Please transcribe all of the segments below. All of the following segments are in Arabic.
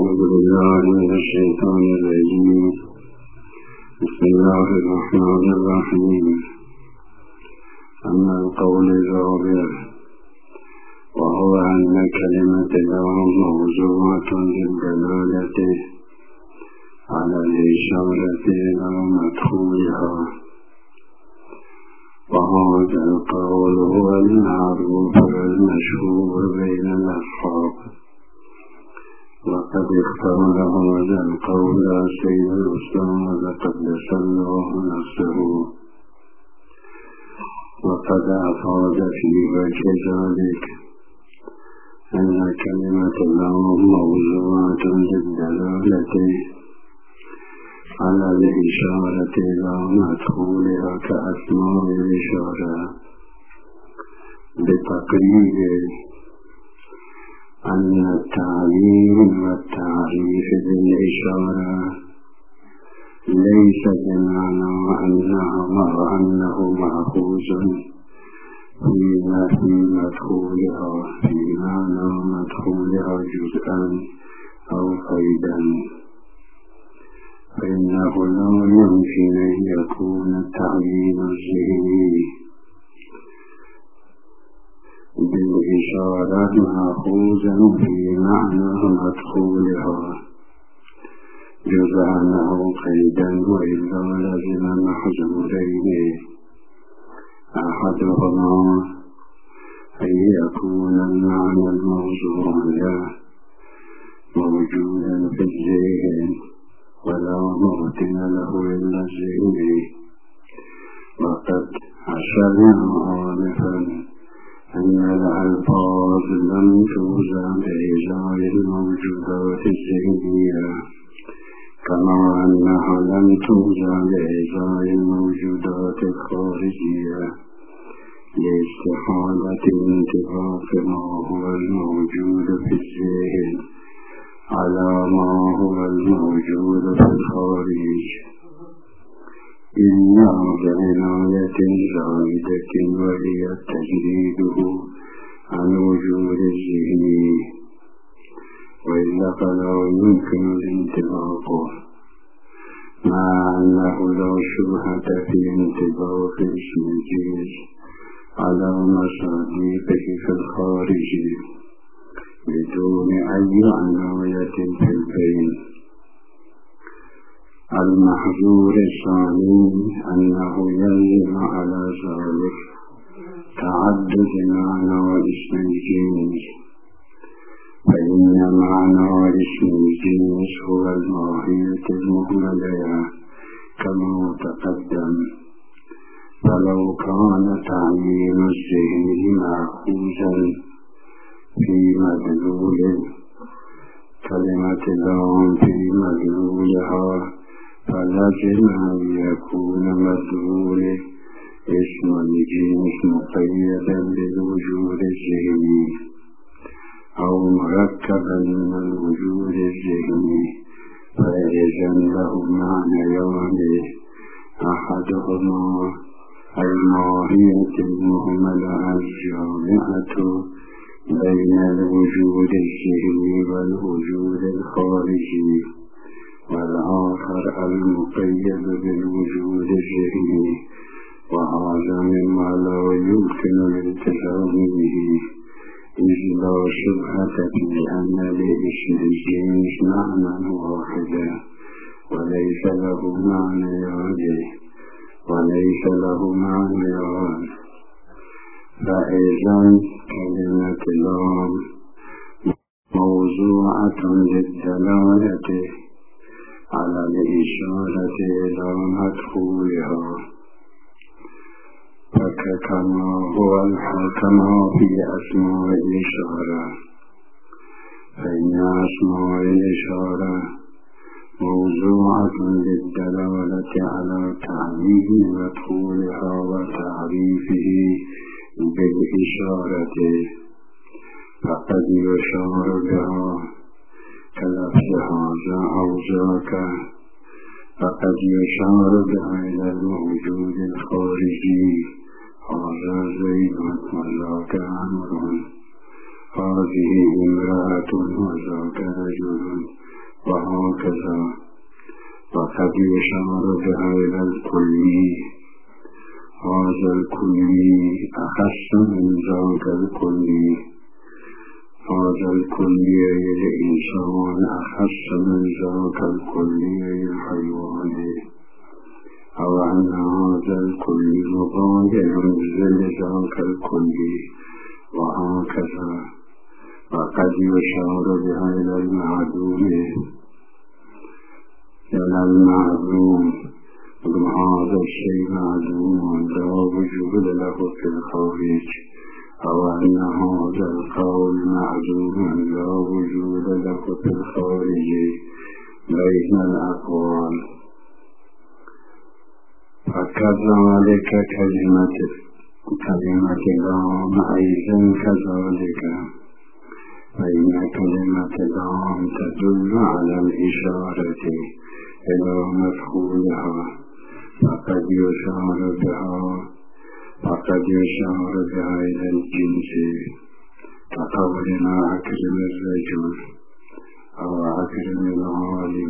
أعوذ بالله من الشيطان الرجيم. بسم الله الرحمن الرحيم. أما القول الرابع وهو أن كلمة الله موضوعة للدلالة على الإشارة إلى مدخولها، وهذا القول هو المعروف والمشهور بين الأصحاب، وقد اختار هذا القول سيد الأسلام قدس الله نفسه، وقد أفاد في وجه ذلك أن كلمة الله موضوعة للدلالة على الإشارة إلى مدخولها كأسماء الإشارة، بتقرير أن التعليم والتعريف بالإشارة ليس بمعنى أنه مأخوذ في مدخولها، في معنى مدخولها جزءا أو قيدا، فإنه لا يمكن أن يكون التعليم الذهني بالإشارة مأخوذا في معنى مدخولها جزءا أو قيدا، وإلا لزم محظورين: أحدهما أن يكون المعنى الموضوع له موجودا في الذهن ولا موطن له إلا الذهن، وقد أشرنا آنفا أن الألفاظ لم توزن بإزاء الموجودات الذهنية، كما أنها لم توزن بإزاء الموجودات الخارجية، لاستحالة انطباق ما هو الموجود في الذهن على ما هو الموجود في الخارج، إلا بعناية زائدة وهي تجريده عن وجود الذهن، وإلا فلا يمكن الانطباق، مع أنه لا شبهة في انطباق اسم الجنس على مصادقه في الخارج بدون أي عناية في البين. المحظور الثاني أنه يلزم على ذلك تعدد معنى اسم الجنس، فإن معنى اسم الجنس هو الماهية المهملة كما تقدم، فلو كان تعيين الذهن مأخوذا في مدلول كلمة الله في مدلولها، فلازم أن يكون مدلول اسم الجنس مقيدا بالوجود الذهني أو مركبا من الوجود الذهني، فإذا له معنيان: أحدهما الماهية المهملة الجامعة بين الوجود الذهني والوجود الخارجي، والآخر المقيد بالوجود الذهني، وهذا مما لا يمكن الالتزام به، إذ لا شبهة في أن لاسم الجنس معنى واحدا وليس له معنيان، فإذا كلمة الله موضوعة للدلالة على الإشارة إلى مدخولها، فكما هو الحكم في أسماء الإشارة، فإن أسماء الإشارة موضوعة للدلالة على تعيين مدخولها وتعريفه بالإشارة، فقد يشار بها كلفظ هذا أو ذاك، فقد يشار بها إلى الموجود الخارجي: هذا زيد وذاك عمرو، هذه امرأة وذاك رجل وهكذا. وقد يشار بها إلى الكلي، هذا الكلي أخص من ذاك الكلي، هذا الكلي الإنسان أخص من ذاك الكلي الحيوان، أو أن هذا الكلي مغاير من ذاك الكلي وهكذا. وقد يشار بها إلى المعدوم، إلى المعدوم، هذا الشيء معدوم لا وجود له في الخارج، أو أن هذا القول معدوم لا وجود له في الخارج بين الأقوال. فكذلك كلمة لام أيضا كذلك، فإن كلمة لام تدل على الإشارة إلى مفعولها، فقد يشار بها إلى الجنس، كقولنا أكرم الرجل أو أكرم العالم.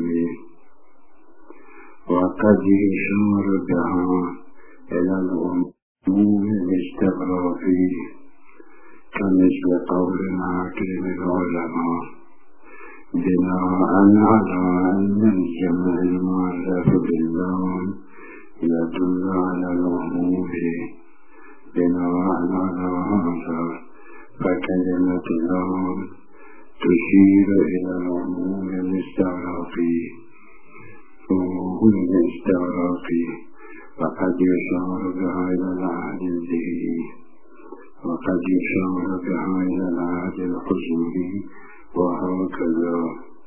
وقد يشار بها إلى العموم الاستغراقي، كمثل قولنا أكرم العلماء، بناء على أن الجمع المعرف باللام يدل على العموم. بناء على هذا فكلمة لام تشير إلى العموم الاستغراقي، وقد يشار بها إلى العهد الذهني، وقد يشار بها إلى العهد الحصولي، وهكذا.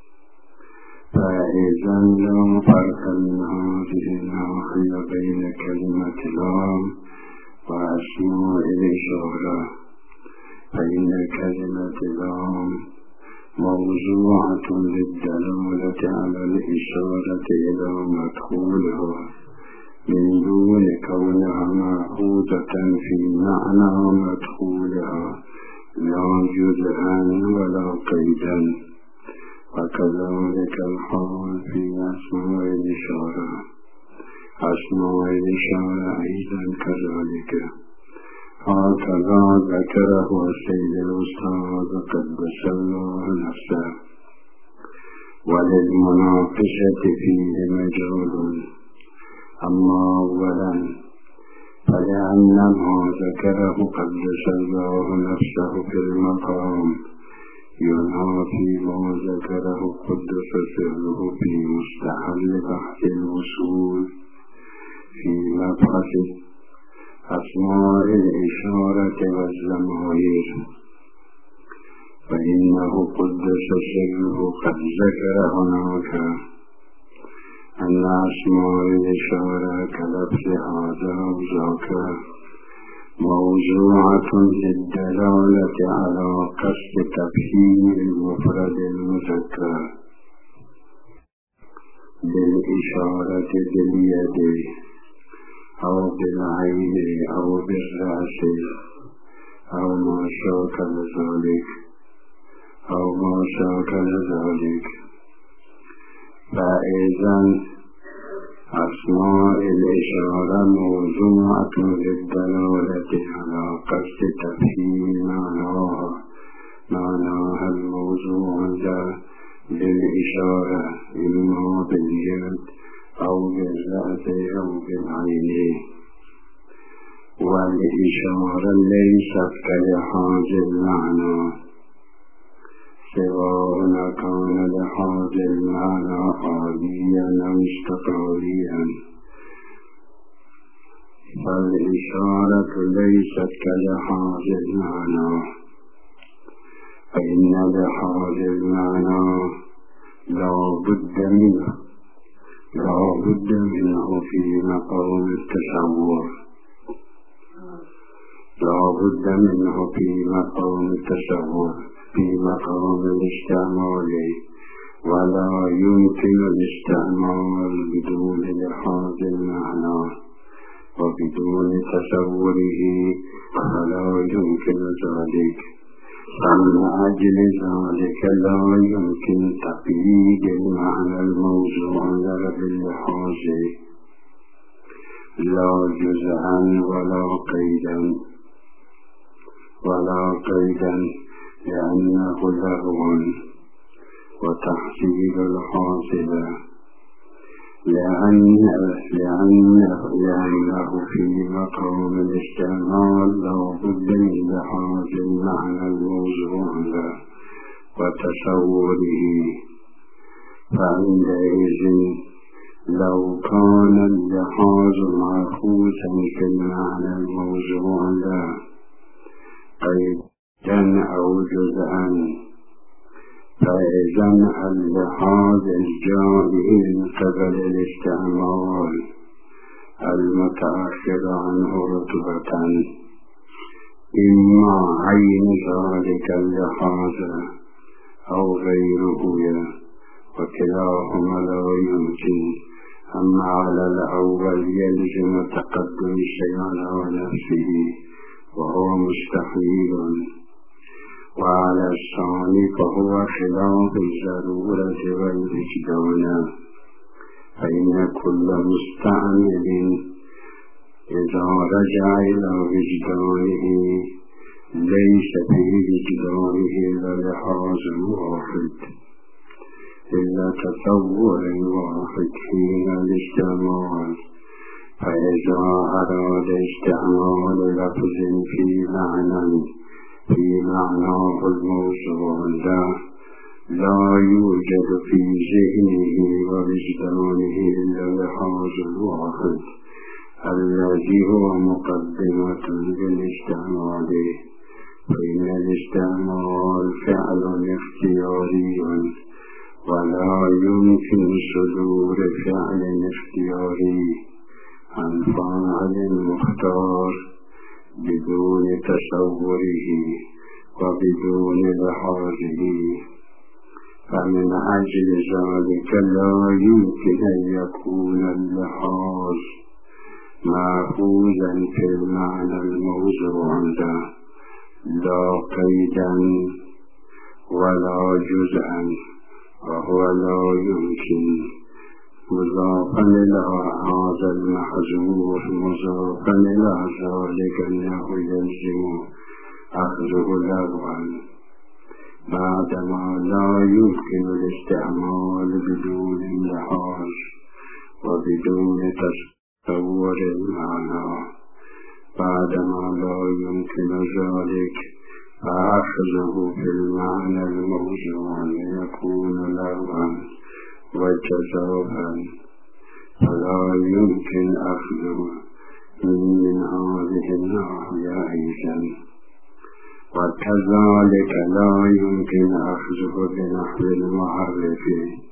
فإذا لا فرق من هذه الناحية بين كلمة لام وأسماء الإشارة، فإن كلمة لام موضوعة للدلالة على الإشارة إلى مدخولها، من دون كونها معقودة في معنى مدخولها لا جزءا ولا قيدا. وكذلك الحال في أسماء الإشارة، أسماء الإشارة أيضا كذلك. هكذا ذكره السيد الأستاذ قدس الله نفسه، وللمناقشة فيه مجال. أما أولا فلأن ما ذكره قدس الله نفسه في المقام ينافي ما ذكره قدس سره في مستحل بحث الوصول في مبحث أسماء الإشارة والزمائر، فإنه قدس سره قد ذكر هناك أن أسماء الإشارة كلفظ هذا وذاك موضوعة للدلالة على قصد تفهيم المفرد المذكر بالإشارة باليد أو بالعين أو بالرأس أو ما شاكل ذلك. فإذا أسماء الإشارة موضوعة للدلالة على قصد تفهيم معناها الموضوع للإشارة إما باليد أو بالرأس أو بالعين. والإشارة ليست كلحاظ المعنى، سواء كان لحاظ المعنى عاليا أو استقراريا، فالإشارة ليست كلحاظ المعنى، فإن لحاظ المعنى لا بد منه في مقام التصور، في مقام الاستعمال، ولا يمكن الاستعمال بدون لحاظ المعنى وبدون تصوره، فلا يمكن ذلك. فمن أجل ذلك لا يمكن تقييد المعنى الموضوع له باللحاظ لا جزءا ولا قيدا لأنه لغو وتحصيل الحاصل لأنه في مقام الاستعمال لا بد من لحاظ المعنى الموضوع له وتصوره. فعندئذ لو كان اللحاظ مأخوذا في المعنى الموضوع له قيدا أو جزءا فإذن اللحاظ الجائي من قبل الاستعمال المتأخر عنه رتبة إما عين ذلك اللحاظ أو غيره وكلاهما لا يمكن. أما على الأول يلزم تقدم الشيء على نفسه وهو مستحيل، وعلى الثاني فهو خلاف الضرورة والوجدان، فإن كل مستعمل إذا رجع إلى وجدانه ليس في وجدانه إلا لحاظ واحد إلا تصور واحد حين الاستعمال. فإذا أراد استعمال لفظ في معناه الموضوع لا يوجد في ذهنه ووجدانه إلا لحاظ واحد الذي هو مقدمة للاستعمال. فإن الاستعمال فعل اختياري ولا يمكن صدور فعل اختياري عن فاعل مختار بدون تصوره وبدون لحاظه. فمن أجل ذلك لا يمكن أن يكون اللحاظ مأخوذا في المعنى الموضوع له لا قيدا ولا جزءا، وهو لا يمكن. مضافا إلى هذا المحذوف مضافا إلى ذلك أنه يلزم أخذه لغوا بعدما لا يمكن الاستعمال بدون لحاظ وبدون تصور المعنى. بعدما لا يمكن ذلك فأخذه في المعنى الموضوع يكون لغوا وجزافا، فلا يمكن أخذه من هذه الناحية أيضا. وكذلك لا يمكن أخذه بنحو المعرف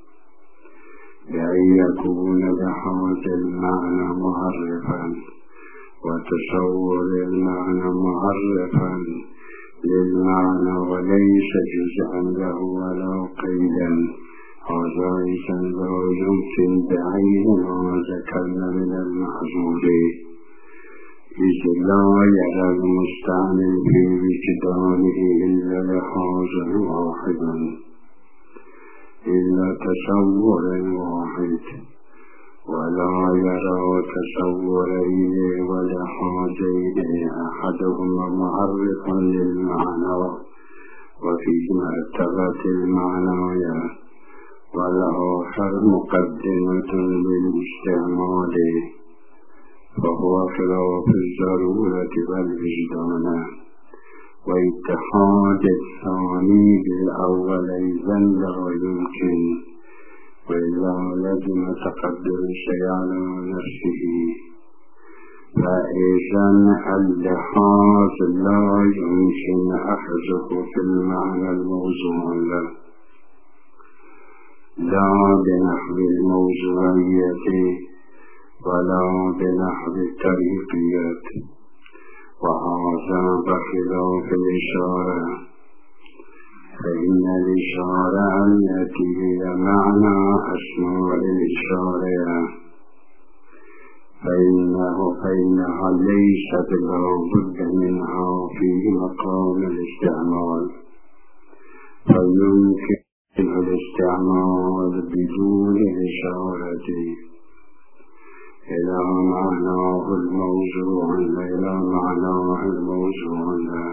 بأن يكون لحاظ المعنى معرفا وتصور المعنى معرفا للمعنى وليس جزءا له ولا قيدا. هذا إذن لا يمكن بعين ما ذكرنا من المحظور، إذ لا يرى المستعمل في وجدانه إلا لحاظا واحدا إلا تصور واحد، ولا يرى تصورين ولحاظين أحدهما معرفا للمعنى وفي مرتبة المعنى والآخر مقدمة للاستعمال، فهو خلاف الضرورة والوجدان. واتحاد الثاني بالأول أيضا لا يمكن، وإلا لازم تقدر الشيء على نفسه. فإذن اللحاظ لا يمكن أخذه في المعنى الموضوع له لا بنحو الموضوعية ولا بنحو الطريقية، وهذا بخلاف الإشارة. فإن الإشارة التي هي معنى أسماء الإشارة فإنها ليست لا بد منها في مقام الاستعمال، فيمكن الاستعمال بدون إشارة إلى معناه الموضوع له،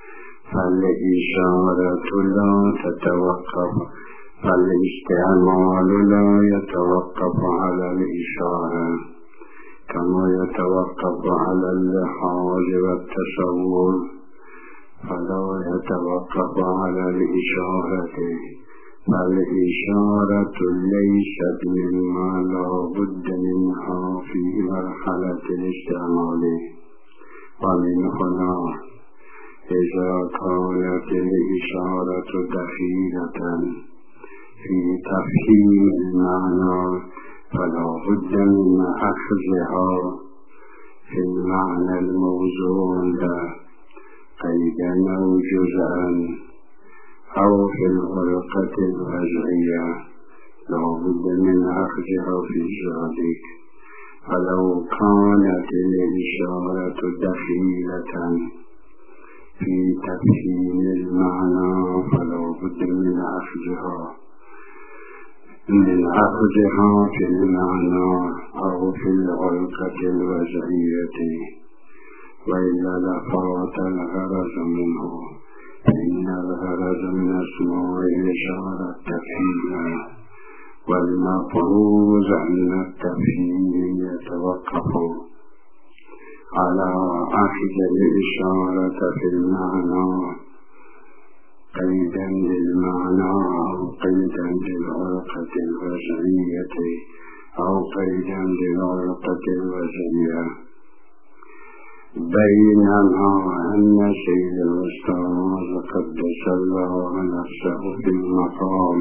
فالإشارة لا تتوقف، فالاستعمال لا يتوقف على الإشارة كما يتوقف على اللحاظ والتصور، فلا يتوقف على الإشارة، فالإشارة ليست مما لا بد منها في مرحلة الاستعمال. ومن هنا إذا كانت الإشارة دخيلة في تفهيم المعنى فلا بد من أخذها في المعنى الموضوع له قيدا أو جزءا أو في الورقة الوضعية، لا بد من أخذها في ذلك. فلو كانت الإشارة دخيلة في تفهيم المعنى فلا بد من أخذها في المعنى أو في الورقة الوضعية، وإلا لفات الغرض منه، إن الغرض من أسماء الإشارة التفهيم، والمفروض أن التفهيم يتوقف على أخذ الإشارة في المعنى قيدا للمعنى أو قيدا للورقة الوضعية أو قيدا للورقة الوضعية. بينما أن سيد الأستاذ قدس الله نفسه في المقام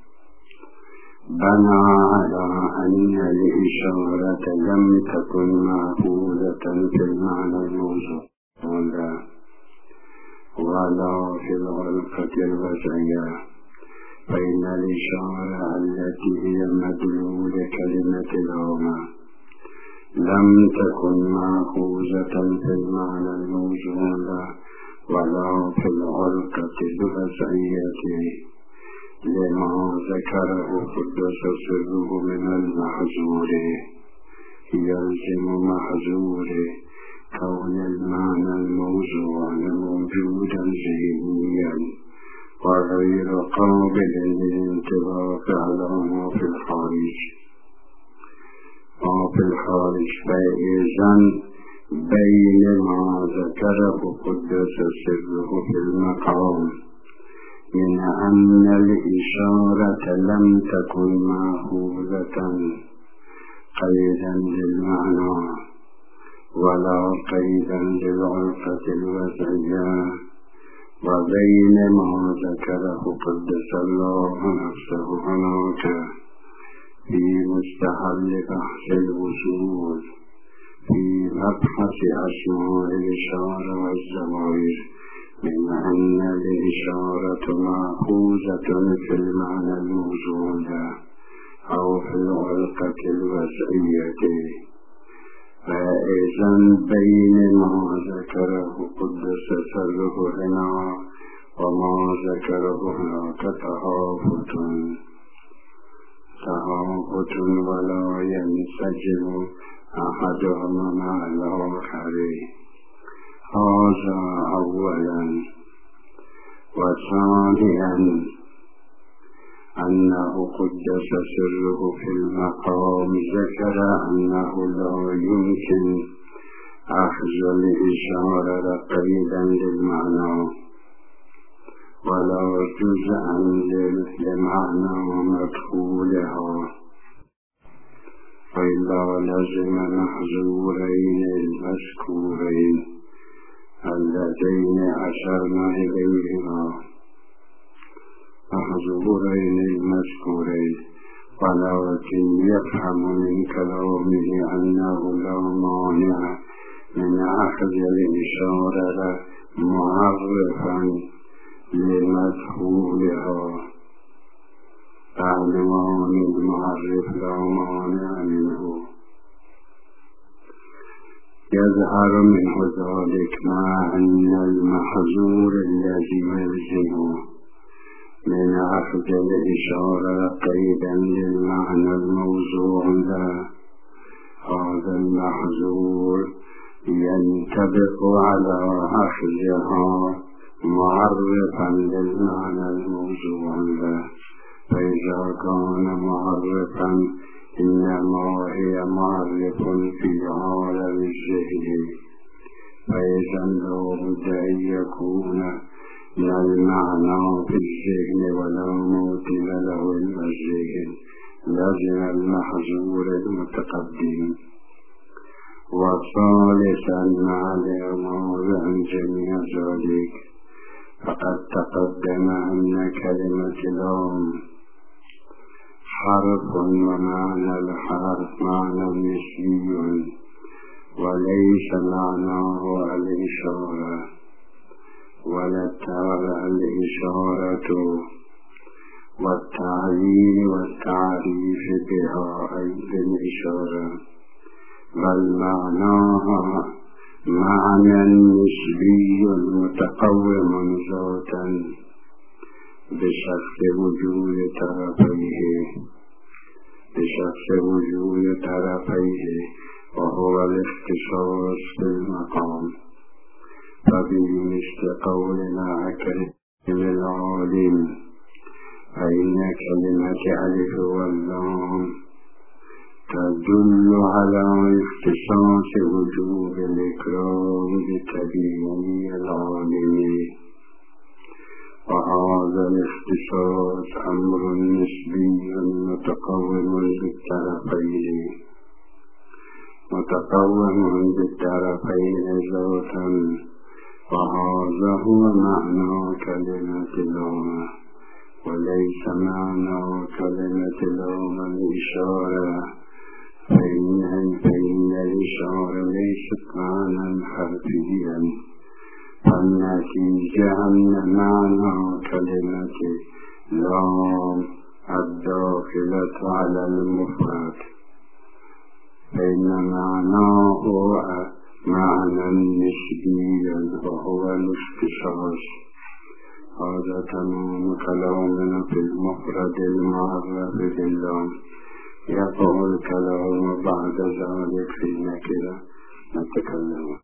بنى على أن الإشارة لم تكن مأخوذة في المعنى الموضوع ولا في الورقة الوضعية، فإن الإشارة التي هي مدلول كلمة العامة لم تكن مأخوذة في المعنى الموضوع ولا في الورقة الوضعية، لما ذكره قدس سره من المحظور. يلزم محظور كون المعنى الموضوع موجودا ذهنيا وغير قابل للانطباق على ما في الخارج. فإذا بين ما ذكره قدس سره في المقام من أن الإشارة لم تكن مأخوذة قيدا للمعنى ولا قيدا للورقة الوضعية، وبين ما ذكره قدس الله نفسه هناك في مستحل بحث الوصول في مبحث أسماء الإشارة والزواير من أن الإشارة مأخوذة في المعنى الموجود أو في الورقة الوضعية. فإذا بين ما ذكره قدس سره هنا وما ذكره هناك تهافت ولا ينسجم أحدهما مع الآخر. هذا أولا. وثانيا أنه قدس سره في المقام ذكر أنه لا يمكن أخذ الإشارة قيدا للمعنى ولا جزءا لمعنى مدخولها، وإلا لزم محظورين المذكورين اللذين أشرنا إليهما، محظورين المذكورين، ولكن يفهم من كلامه أنه لا مانع من أخذ الإشارة معرفا لمدخولها، فعنوان المعرف لا مانع منه. يظهر منه ذلك مع أن المحظور الذي يلزمه من أخذ الإشارة قيدا للمعنى الموضوع له. هذا المحظور ينطبق على أخذها معرفا للمعنى الموضوع له، فإذا كان معرفا إنما هي معرف في عالم الذهن، فإذا لابد أن يكون من المعنى في الذهن ولا موطن له إلا الذهن، لازم المحظور المتقدم. وثالثا مع الإعمار عن جميع ذلك فقد تقدم أن كلمة لام حرف ومعنى الحرف معنى نسبي وليس معناه الإشارة، ولا الإشارة والتعليل والتعريف بها أي بالإشارة، بل معناها معنى نسبي متقوم ذاتا بشخص وجود طرفيه وهو الاختصاص في المقام. فبمثل قولنا أكرم العالم، فإن كلمة ألف واللام تدل على اختصاص وجوب الإكرام بتبيين العالم، وهذا الاختصاص أمر نسبي متقوم بالطرفين ذاتا، وهذا هو معنى كلمة لام، وليس معنى كلمة لام الإشارة، فإن الإشارة ليست معنى حرفيا، فالنتيجة أن معنى كلمة لام الداخلة على المفرد، فإن معناه معنى نسبيا وهو الاختصاص. هذا تمام كلامنا في المفرد المعرف باللام. يقع الكلام بعد ذلك في النكرة نتكلم.